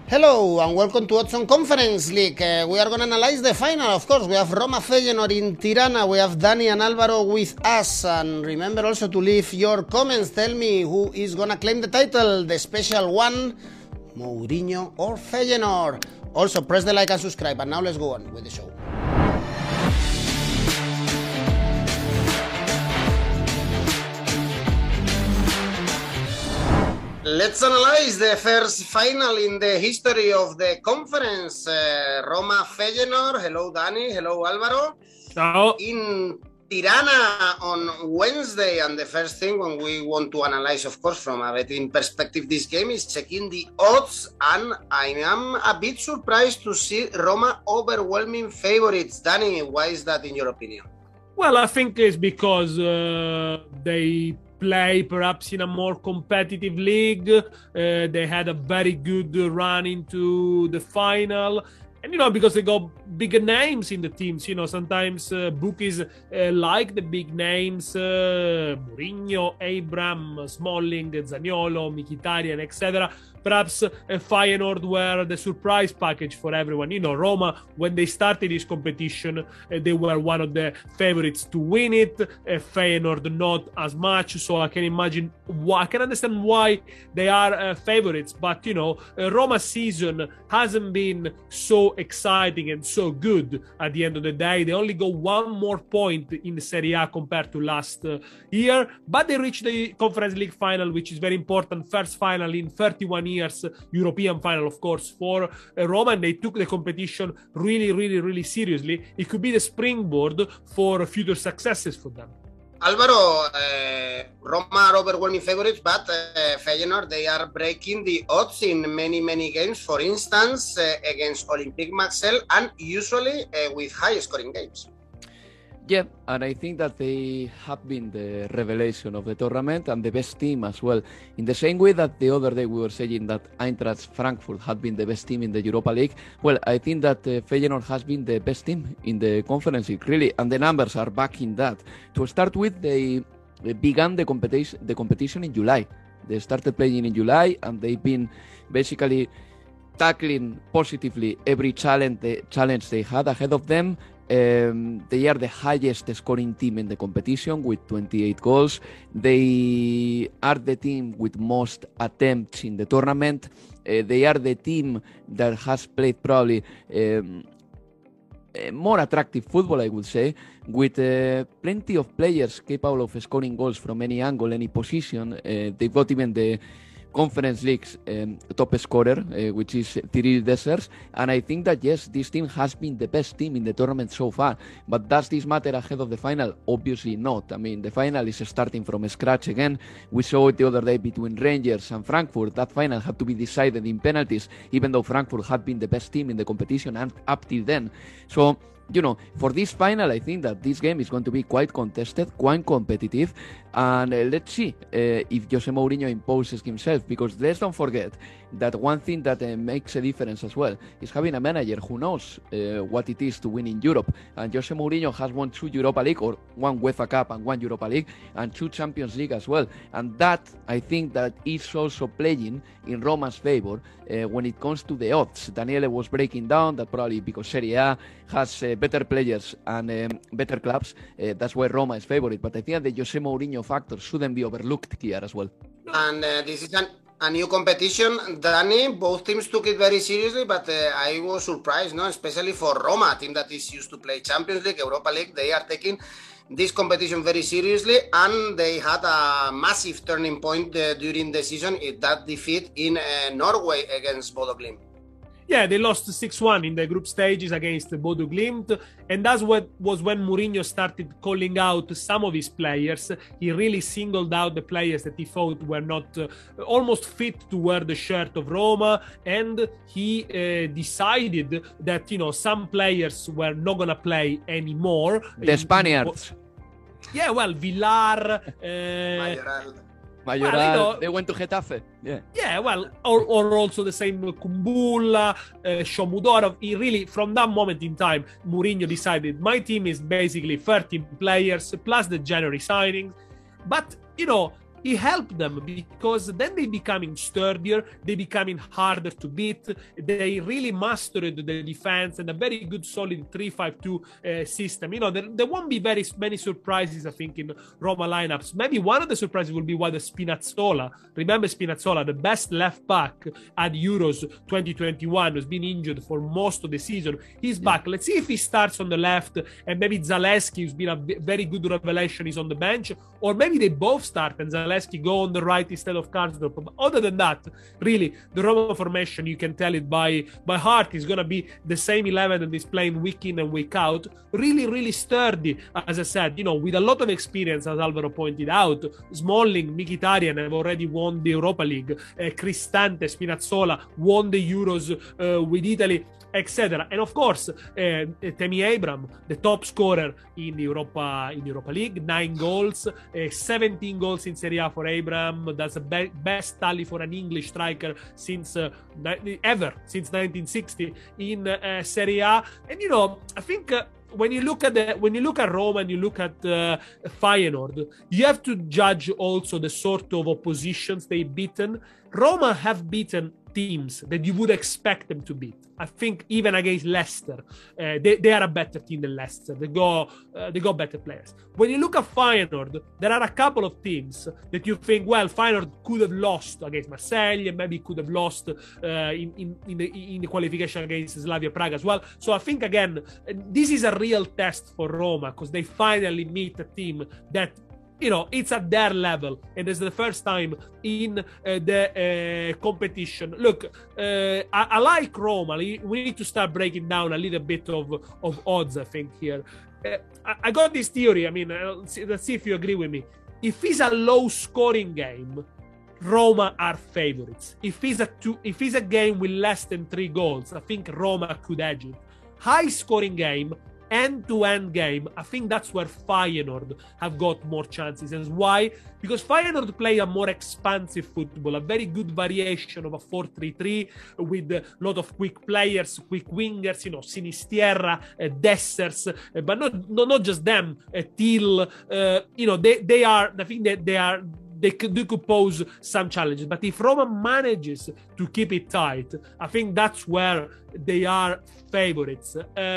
Hello and welcome to Odds on Conference League. We are going to analyze the final, of course. We have Roma Feyenoord in Tirana. We have Dani and Alvaro with us. And remember also to leave your comments. Tell me who is going to claim the title, the special one, Mourinho or Feyenoord. Also, press the like and subscribe. And now let's go on with the show. Let's analyze the first final in the history of the conference. Roma Feyenoord. Hello, Dani. Hello, Alvaro. Ciao. In Tirana on Wednesday. And the first thing when we want to analyze, of course, from a betting perspective, this game is checking the odds. And I am a bit surprised to see Roma overwhelming favorites. Dani, why is that in your opinion? Well, I think it's because they play perhaps in a more competitive league. They had a very good run into the final. And, because they got bigger names in the teams, sometimes bookies like the big names, Mourinho, Abraham, Smalling, Zaniolo, Mkhitaryan, etc. Perhaps Feyenoord were the surprise package for everyone. Roma, when they started this competition, they were one of the favorites to win it. Feyenoord not as much, so I can imagine why. I can understand why they are favorites. But, Roma's season hasn't been so exciting and so good at the end of the day. They only got one more point in the Serie A compared to last year, but they reached the Conference League final, which is very important. First final in 31 years, European final, of course, for Roma, and they took the competition really, really, really seriously. It could be the springboard for future successes for them. Alvaro, Roma are overwhelming favorites, but Feyenoord, they are breaking the odds in many, many games. For instance, against Olympique Marseille, and usually with high-scoring games. Yeah, and I think that they have been the revelation of the tournament and the best team as well. In the same way that the other day we were saying that Eintracht Frankfurt had been the best team in the Europa League, well, I think that Feyenoord has been the best team in the Conference League, really, and the numbers are backing that. To start with, they began the competition in July. They started playing in July, and they've been basically tackling positively every challenge they had ahead of them. They are the highest scoring team in the competition with 28 goals. They are the team with most attempts in the tournament. They are the team that has played probably more attractive football, I would say, with plenty of players capable of scoring goals from any angle, any position. They've got even the Conference League's top scorer, which is Cyril Dessers, and I think that yes, this team has been the best team in the tournament so far. But does this matter ahead of the final? Obviously not. I mean, the final is starting from scratch again. We saw it the other day between Rangers and Frankfurt. That final had to be decided in penalties, even though Frankfurt had been the best team in the competition and up till then. So, for this final, I think that this game is going to be quite contested, quite competitive, and let's see if Jose Mourinho imposes himself, because let's don't forget that one thing that makes a difference as well is having a manager who knows what it is to win in Europe, and Jose Mourinho has won 2 Europa League, or 1 UEFA Cup and 1 Europa League, and 2 Champions League as well, and that, I think that is also playing in Roma's favor when it comes to the odds. Daniele was breaking down that probably because Serie A has better players and better clubs, that's why Roma is favorite, but I think the Jose Mourinho factor shouldn't be overlooked here as well. And this is a new competition, Dani. Both teams took it very seriously, but I was surprised, especially for Roma, a team that is used to play Champions League, Europa League. They are taking this competition very seriously, and they had a massive turning point during the season in that defeat in Norway against Bodo Glimt. Yeah, they lost 6-1 in the group stages against Bodo Glimt, and that's what was when Mourinho started calling out some of his players. He really singled out the players that he thought were not almost fit to wear the shirt of Roma, and he decided that, some players were not going to play anymore. The Spaniards. Yeah, well, Villar, Mayoral, they went to Getafe. Yeah, well, or also the same Kumbulla, Shomudorov. He really, from that moment in time, Mourinho decided my team is basically 13 players plus the January signings. But, he helped them because then they becoming sturdier, they becoming harder to beat. They really mastered the defense and a very good solid 3-5-2 system. You know, there won't be very many surprises, I think, in Roma lineups. Maybe one of the surprises will be whether Spinazzola, remember Spinazzola, the best left back at Euros 2021, who's been injured for most of the season. He's back. Let's see if he starts on the left, and maybe Zalewski, who's been a very good revelation, is on the bench, or maybe they both start and Zalewski go on the right instead of Karsdorp. But other than that, really, the Roma formation, you can tell it by heart, is going to be the same 11 that is playing week in and week out. Really, really sturdy, as I said, you know, with a lot of experience, as Alvaro pointed out. Smalling, Mkhitaryan have already won the Europa League. Cristante, Spinazzola won the Euros with Italy, etc. And of course, Tammy Abraham, the top scorer in the Europa League, 9 goals, 17 goals in Serie A for Abraham. That's the best tally for an English striker since 1960 in Serie A. And you know, I think when you look at Roma and you look at Feyenoord, you have to judge also the sort of oppositions they've beaten. Roma have beaten teams that you would expect them to beat. I think even against Leicester, they are a better team than Leicester. They got better players. When you look at Feyenoord, there are a couple of teams that you think, well, Feyenoord could have lost against Marseille, and maybe could have lost in the qualification against Slavia Prague as well. So I think, again, this is a real test for Roma, because they finally meet a team that, you know, it's at their level, and it's the first time in the competition. Look, I like Roma. We need to start breaking down a little bit of odds, I think, here. I got this theory. I mean, let's see if you agree with me. If it's a low-scoring game, Roma are favorites. If it's a game with less than 3 goals, I think Roma could edge it. High-scoring game, end-to-end game, I think that's where Feyenoord have got more chances. And why? Because Feyenoord play a more expansive football, a very good variation of a 4-3-3 with a lot of quick players, quick wingers, you know, Sinisterra, Dessers, but not just them, Thiel, you know, they are, I think that they could pose some challenges. But if Roma manages to keep it tight, I think that's where they are favorites.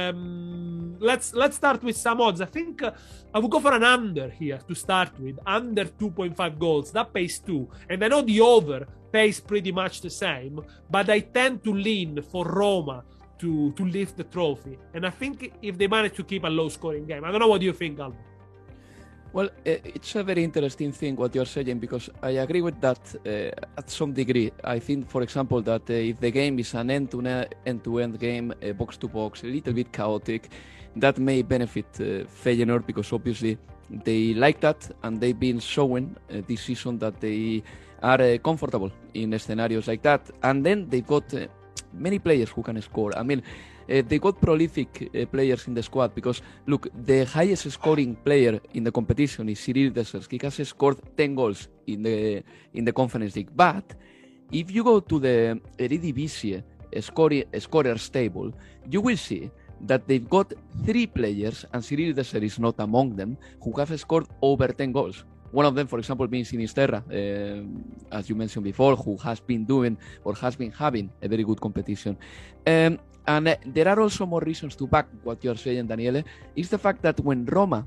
Let's start with some odds. I think I would go for an under here to start with. Under 2.5 goals. That pays 2. And I know the over pays pretty much the same, but I tend to lean for Roma to lift the trophy. And I think if they manage to keep a low-scoring game. I don't know, what do you think, Alvaro? Well, it's a very interesting thing what you're saying, because I agree with that at some degree. I think, for example, that if the game is an end-to-end game, box-to-box, a little bit chaotic, that may benefit Feyenoord, because obviously they like that, and they've been showing this season that they are comfortable in scenarios like that. And then they've got many players who can score. I mean, they got prolific players in the squad, because look, the highest scoring player in the competition is Cyril Dessers. He has scored 10 goals in the Conference League. But if you go to the Eredivisie scorers table, you will see that they've got 3 players, and Cyril Dessers is not among them, who have scored over 10 goals. One of them, for example, being Sinisterra, as you mentioned before, who has been doing or has been having a very good competition. And there are also more reasons to back what you're saying, Daniele. Is the fact that when Roma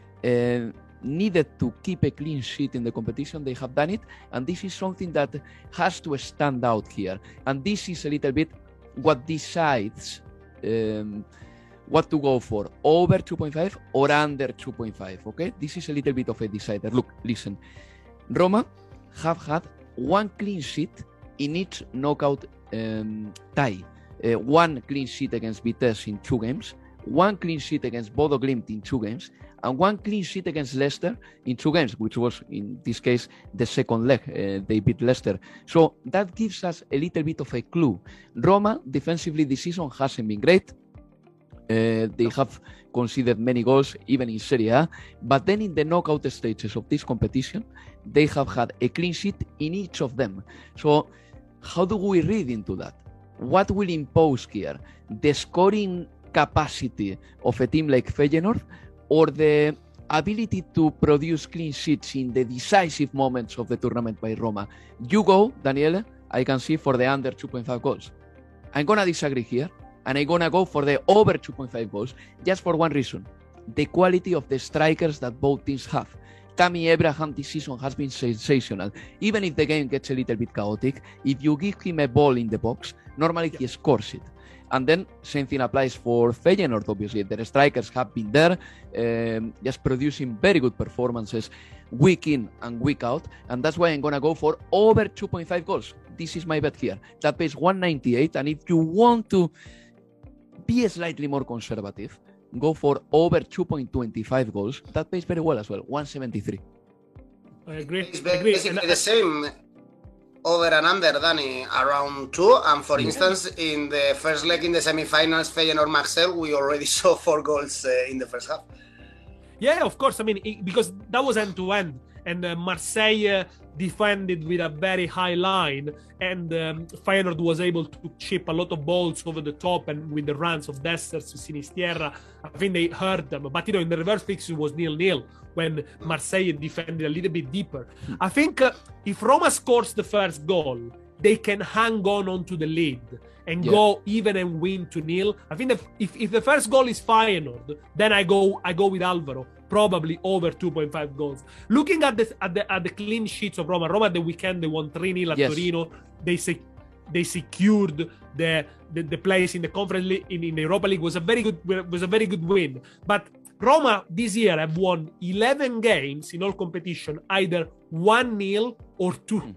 needed to keep a clean sheet in the competition, they have done it. And this is something that has to stand out here. And this is a little bit what decides what to go for, over 2.5 or under 2.5, okay? This is a little bit of a decider. Look, listen. Roma have had 1 clean sheet in each knockout tie. 1 clean sheet against Vitesse in 2 games, 1 clean sheet against Bodo Glimt in 2 games, and 1 clean sheet against Leicester in 2 games, which was, in this case, the second leg. They beat Leicester. So that gives us a little bit of a clue. Roma, defensively, this season hasn't been great. They have conceded many goals, even in Serie A. But then in the knockout stages of this competition, they have had a clean sheet in each of them. So how do we read into that? What will impose here? The scoring capacity of a team like Feyenoord, or the ability to produce clean sheets in the decisive moments of the tournament by Roma. You go, Daniele, I can see, for the under 2.5 goals. I'm going to disagree here, and I'm going to go for the over 2.5 goals, just for one reason. The quality of the strikers that both teams have. Tammy Abraham this season has been sensational. Even if the game gets a little bit chaotic, if you give him a ball in the box, normally he scores it. And then same thing applies for Feyenoord, obviously. Their strikers have been there, just producing very good performances week in and week out. And that's why I'm going to go for over 2.5 goals. This is my bet here. That pays 198. And if you want to be slightly more conservative, go for over 2.25 goals. That pays very well as well, 173. I agree. It's basically the same over and under, Danny, around 2. And for instance, in the first leg in the semi-finals, Feyenoord-Marseille, we already saw 4 goals in the first half. Yeah, of course. I mean, because that was end-to-end. And Marseille defended with a very high line, and Feyenoord was able to chip a lot of balls over the top, and with the runs of Dessers, Sinisterra, I think they hurt them. But, in the reverse fixture was 0-0 when Marseille defended a little bit deeper. I think if Roma scores the first goal, they can hang on onto the lead and go even and win 2-0. I think that if the first goal is Feyenoord, then I go with Alvaro, probably over 2.5 goals. Looking at the clean sheets of Roma at the weekend, they won 3-0 at Torino. They secured the place in the Conference League, in the Europa League. Was a very good win. But Roma this year have won 11 games in all competition, either 1-0 or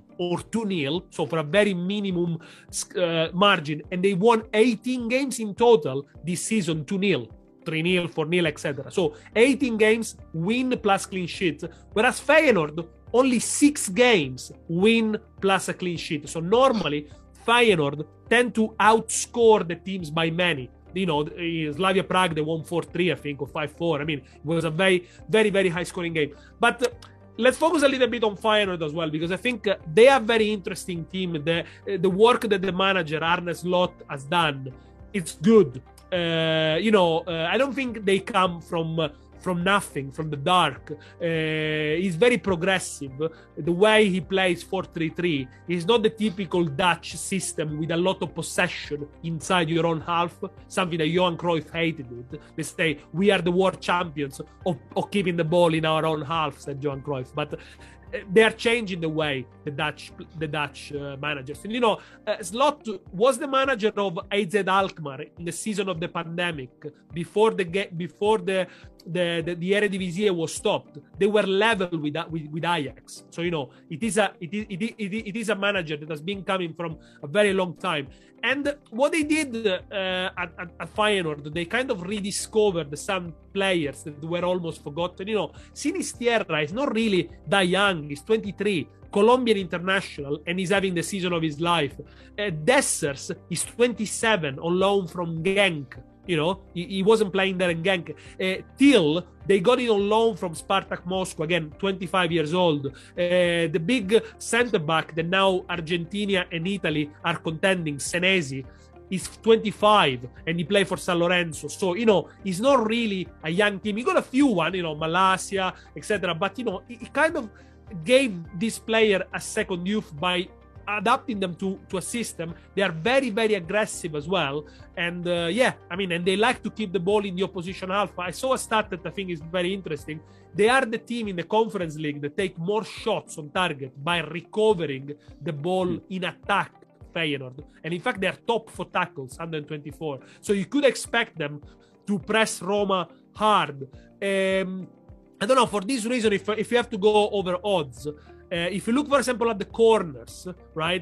2-0, so for a very minimum margin. And they won 18 games in total this season, 2-0, 3-0, 4-0, etc. So 18 games, win plus clean sheet. Whereas Feyenoord, only 6 games, win plus a clean sheet. So normally, Feyenoord tend to outscore the teams by many. Slavia Prague, they won 4-3, I think, or 5-4. I mean, it was a very, very, very high-scoring game. But let's focus a little bit on Feyenoord as well, because I think they are a very interesting team. The work that the manager, Arne Slot, has done, it's good. I don't think they come from nothing, from the dark. He's very progressive. The way he plays 4-3-3 is not the typical Dutch system with a lot of possession inside your own half, something that Johan Cruyff hated it. They say, we are the world champions of keeping the ball in our own half, said Johan Cruyff. But they are changing the way the Dutch managers. And Slot was the manager of AZ Alkmaar in the season of the pandemic, before the Eredivisie was stopped. They were level with Ajax. So it is a manager that has been coming from a very long time. And what they did at Feyenoord, they kind of rediscovered some players that were almost forgotten. Sinisterra is not really that young. He's 23, Colombian international, and he's having the season of his life. Dessers is 27, on loan from Genk. He wasn't playing there in Genk. Till, they got it on loan from Spartak Moscow, again, 25 years old. The big centre-back that now Argentina and Italy are contending, Senesi, is 25, and he played for San Lorenzo. So, he's not really a young team. He got a few Malasia, etc. But, he kind of gave this player a second youth by adapting them to a system. They are very, very aggressive as well. And and they like to keep the ball in the opposition half. I saw a stat that I think is very interesting. They are the team in the Conference League that take more shots on target by recovering the ball in attack, Feyenoord. And in fact, they are top for tackles, 124. So you could expect them to press Roma hard. I don't know, for this reason, if you have to go over odds, if you look, for example, at the corners, right?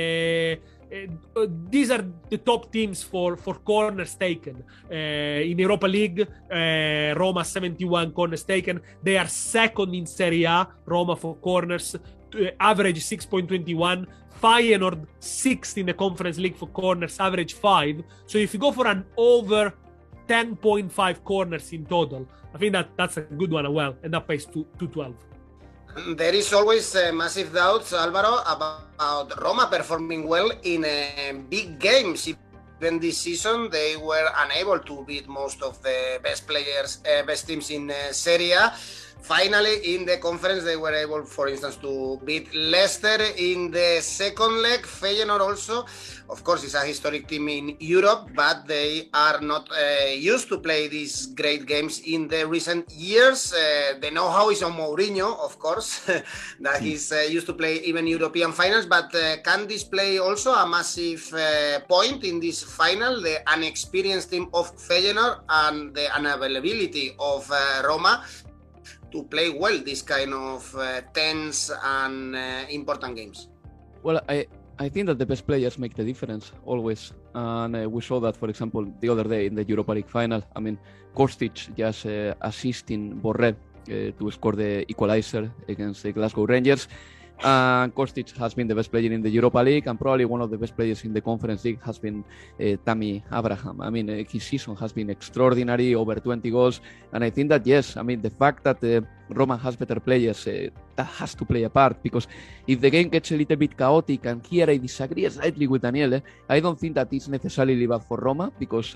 These are the top teams for corners taken. In Europa League, Roma 71 corners taken. They are second in Serie A, Roma, for corners, average 6.21. Feyenoord 6th in the Conference League for corners, average 5. So if you go for an over 10.5 corners in total, I think that's a good one as well, and that pays 212. There is always massive doubts, Alvaro, about Roma performing well in big games. If even this season, they were unable to beat most of the best teams in Serie A. Finally, in the conference, they were able, for instance, to beat Leicester in the second leg. Feyenoord also, of course, is a historic team in Europe, but they are not used to play these great games in the recent years. The know-how is on Mourinho, of course, that he's used to play even European finals, but can this play also a massive point in this final, the inexperienced team of Feyenoord and the unavailability of Roma to play well this kind of tense and important games? Well, I think that the best players make the difference always, and we saw that, for example, the other day in the Europa League final. I mean, Kostic just assisting Borré to score the equalizer against the Glasgow Rangers. Kostic has been the best player in the Europa League, and probably one of the best players in the Conference League has been Tammy Abraham. I mean, his season has been extraordinary, over 20 goals, and I think that, yes, I mean, the fact that Roma has better players, that has to play a part, because if the game gets a little bit chaotic, and here I disagree slightly with Daniele, I don't think that it's necessarily bad for Roma, because,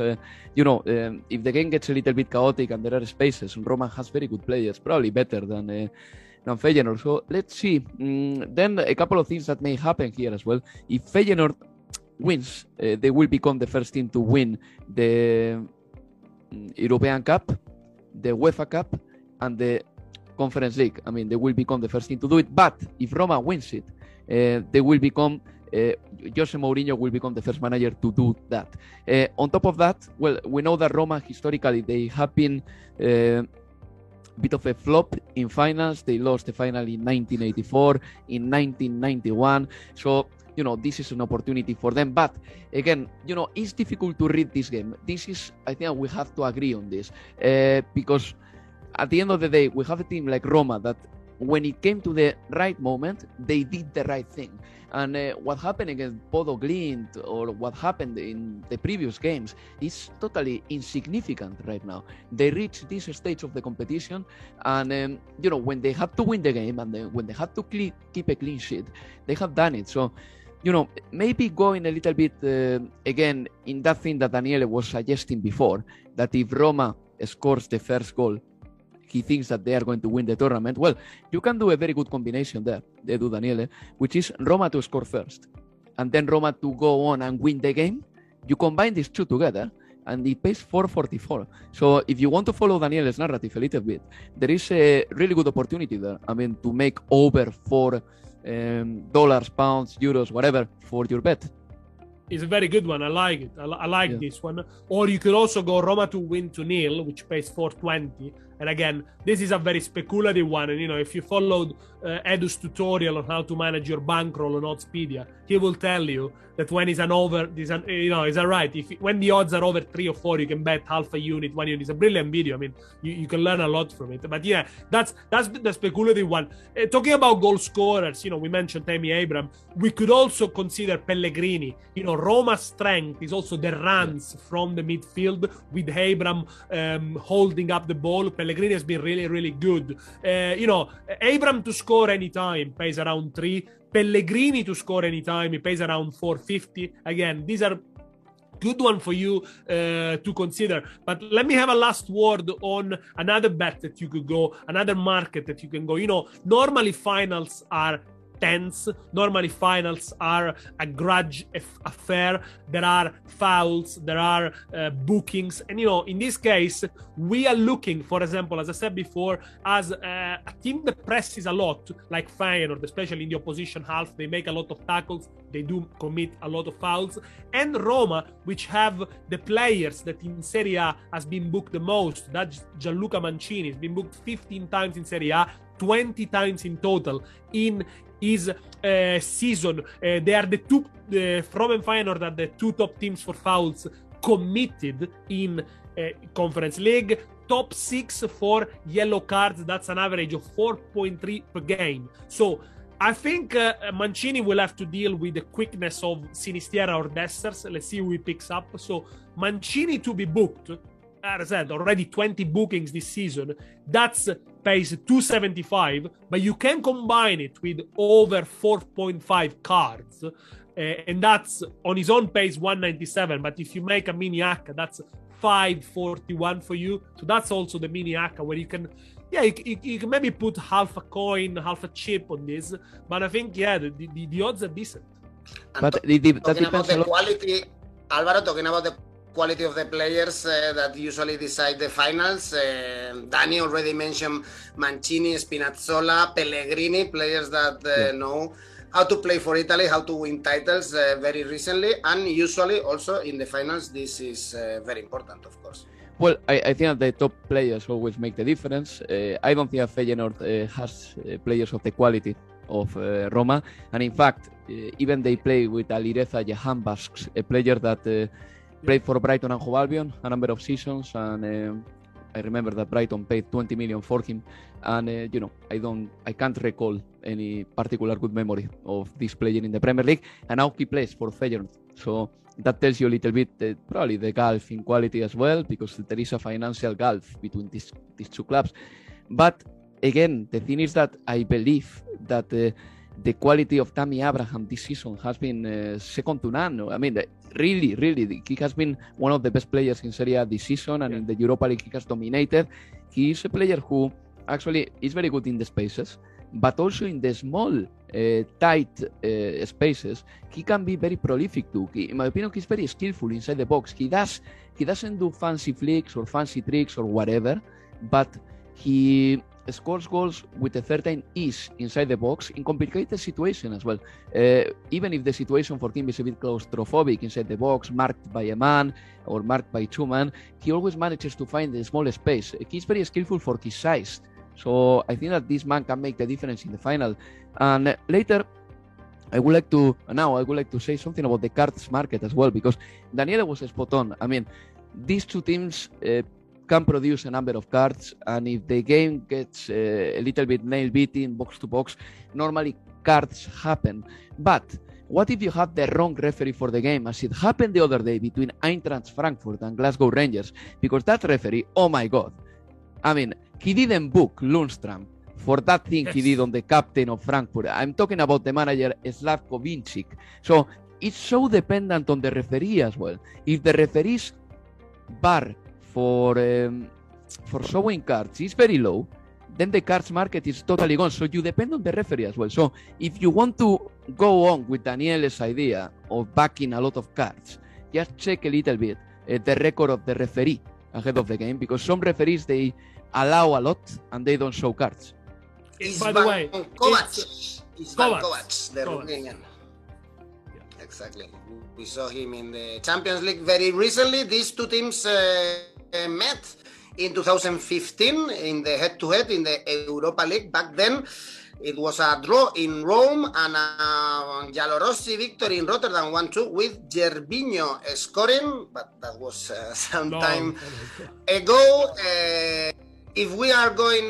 if the game gets a little bit chaotic and there are spaces, Roma has very good players, probably better than Feyenoord. So let's see. Then a couple of things that may happen here as well. If Feyenoord wins, they will become the first team to win the European Cup, the UEFA Cup, and the Conference League. I mean, they will become the first team to do it. But if Roma wins it, they will become Jose Mourinho will become the first manager to do that. On top of that, well, we know that Roma historically they have been bit of a flop in finals. They lost the final in 1984, in 1991. So, this is an opportunity for them. But again, it's difficult to read this game. This is, I think we have to agree on this, because at the end of the day, we have a team like Roma that when it came to the right moment, they did the right thing. And what happened against Bodo Glimt or what happened in the previous games is totally insignificant right now. They reached this stage of the competition, and when they had to win the game and when they had to keep a clean sheet, they have done it. So, maybe going a little bit again in that thing that Daniele was suggesting before, that if Roma scores the first goal, he thinks that they are going to win the tournament. Well, you can do a very good combination there, they do Daniele, which is Roma to score first, and then Roma to go on and win the game. You combine these two together, and it pays 444. So if you want to follow Daniele's narrative a little bit, there is a really good opportunity there. I mean, to make over $4, pounds, euros, whatever, for your bet. It's a very good one. I like it. I like this one. Or you could also go Roma to win 2-0, which pays 420. And again, this is a very speculative one. And, if you followed Edu's tutorial on how to manage your bankroll on Oddspedia, he will tell you that when it's an over, is that right? When the odds are over 3 or 4, you can bet half a unit, 1 unit. It's a brilliant video. I mean, you can learn a lot from it. But yeah, that's the speculative one. Talking about goal scorers, we mentioned Tammy Abraham. We could also consider Pellegrini. Roma's strength is also the runs from the midfield, with Abraham holding up the ball. Pellegrini has been really, really good. Abraham to score anytime pays around 3. Pellegrini to score anytime, he pays around 450. Again, these are good one for you to consider. But let me have a last word on another bet that you could go, another market that you can go. Normally finals are tense. Normally finals are a grudge affair. There are fouls, there are bookings, and in this case we are looking, for example, as I said before, as a team that presses a lot, like Feyenoord, especially in the opposition half. They make a lot of tackles, they do commit a lot of fouls, and Roma, which have the players that in Serie A has been booked the most. That's Gianluca Mancini. He's been booked 15 times in Serie A, 20 times in total in his season. They are the two, Roma and Feyenoord are the two top teams for fouls committed in Conference League. Top 6 for yellow cards. That's an average of 4.3 per game. So I think Mancini will have to deal with the quickness of Sinisterra or Dessers. Let's see who he picks up. So Mancini to be booked, as I said, already 20 bookings this season. That's pays 275, but you can combine it with over 4.5 cards. and that's on his own pace 197. But if you make a mini Akka, that's 541 for you. So that's also the mini Akka where you can, you can maybe put half a coin, half a chip on this. But I think, the odds are decent. But that depends on the quality. Alvaro, talking about the quality of the players that usually decide the finals. Danny already mentioned Mancini, Spinazzola, Pellegrini, players that know how to play for Italy, how to win titles very recently, and usually also in the finals this is very important, of course. Well, I think that the top players always make the difference. I don't think Feyenoord has players of the quality of Roma, and in fact, even they play with Alireza Jahanbakhsh, a player that played for Brighton and Hove Albion a number of seasons, and I remember that Brighton paid 20 million for him, and I can't recall any particular good memory of this player in the Premier League, and now he plays for Feyenoord. So that tells you a little bit probably the gulf in quality as well, because there is a financial gulf between these two clubs. But again, the thing is that I believe that the quality of Tammy Abraham this season has been second to none. I mean, really, he has been one of the best players in Serie A this season, and in the Europa League he has dominated. He is a player who actually is very good in the spaces, but also in the small, tight spaces, he can be very prolific too. In my opinion, he's very skillful inside the box. He doesn't do fancy flicks or fancy tricks or whatever, but he scores goals with a certain ease inside the box in complicated situations as well. Even if the situation for him is a bit claustrophobic inside the box, marked by a man or marked by two men, he always manages to find the small space. He's very skillful for his size. So I think that this man can make the difference in the final. And later, I would like to say something about the cards market as well, because Daniele was spot on. I mean, these two teams can produce a number of cards, and if the game gets a little bit nail-beating, box to box, normally cards happen. But what if you have the wrong referee for the game, as it happened the other day between Eintracht Frankfurt and Glasgow Rangers? Because that referee, oh my God, I mean, he didn't book Lundstram for that thing he did on the captain of Frankfurt. I'm talking about the manager Slavko Vincic. So it's so dependent on the referee as well. If the referee's bar for showing cards is very low, then the cards market is totally gone. So you depend on the referee as well. So if you want to go on with Daniele's idea of backing a lot of cards, just check a little bit the record of the referee ahead of the game, because some referees, they allow a lot and they don't show cards. By the way, Kovac, the Romanian. Exactly. We saw him in the Champions League very recently. These two teams met in 2015 in the head-to-head in the Europa League. Back then, it was a draw in Rome and a Giallorossi victory in Rotterdam 1-2 with Gervinho scoring, but that was some time ago. If we are going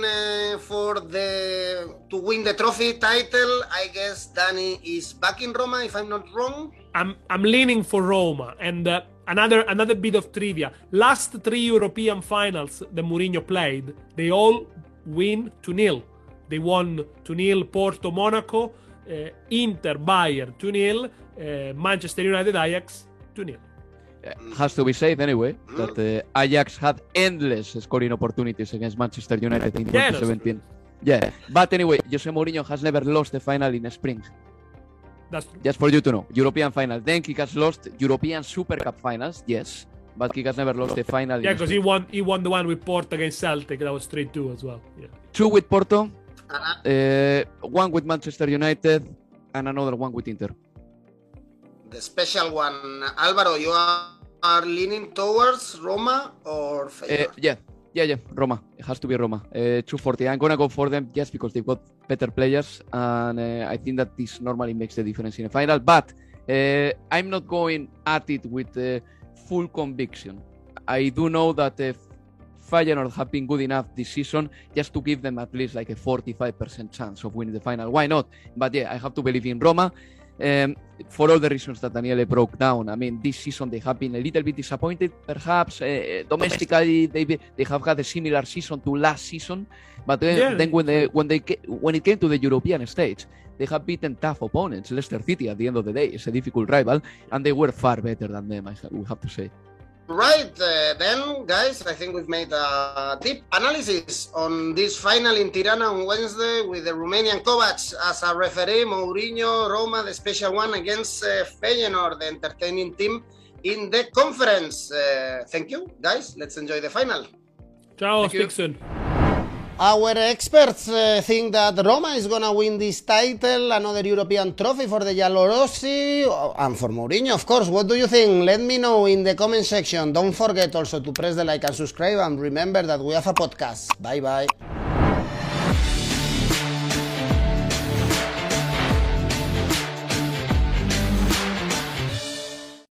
to win the trophy title, I guess Danny is back in Roma, if I'm not wrong. I'm leaning for Roma. And another bit of trivia: last 3 European finals that Mourinho played, they all win 2-0. They won 2-0 Porto, Monaco, Inter, Bayern 2-0, Manchester United, Ajax 2-0. Has to be said anyway that Ajax had endless scoring opportunities against Manchester United in 2017. Yeah, but anyway, Jose Mourinho has never lost the final in spring. That's true. Just for you to know, European final. Then he has lost European Super Cup finals, yes, but he has never lost the final. Yeah, because he won the one with Porto against Celtic. That was 3-2 as well. Yeah. 2 with Porto, 1 with Manchester United, and another 1 with Inter. The special one, Alvaro, you are leaning towards Roma or Feyenoord? Yeah, Roma. It has to be Roma. 240. I'm going to go for them just because they've got better players, and I think that this normally makes the difference in a final. But I'm not going at it with full conviction. I do know that Feyenoord have been good enough this season just to give them at least like a 45% chance of winning the final. Why not? But yeah, I have to believe in Roma. For all the reasons that Daniele broke down. I mean, this season they have been a little bit disappointed, perhaps. Domestically, they have had a similar season to last season, but then when it came to the European stage, they have beaten tough opponents. Leicester City, at the end of the day, is a difficult rival, and they were far better than them, we have to say. Right, then, guys, I think we've made a deep analysis on this final in Tirana on Wednesday with the Romanian Kovacs as a referee, Mourinho, Roma, the special one against Feyenoord, the entertaining team in the conference. Thank you, guys. Let's enjoy the final. Ciao, speak soon. Our experts think that Roma is going to win this title, another European trophy for the Giallorossi, and for Mourinho, of course. What do you think? Let me know in the comment section. Don't forget also to press the like and subscribe, and remember that we have a podcast. Bye-bye.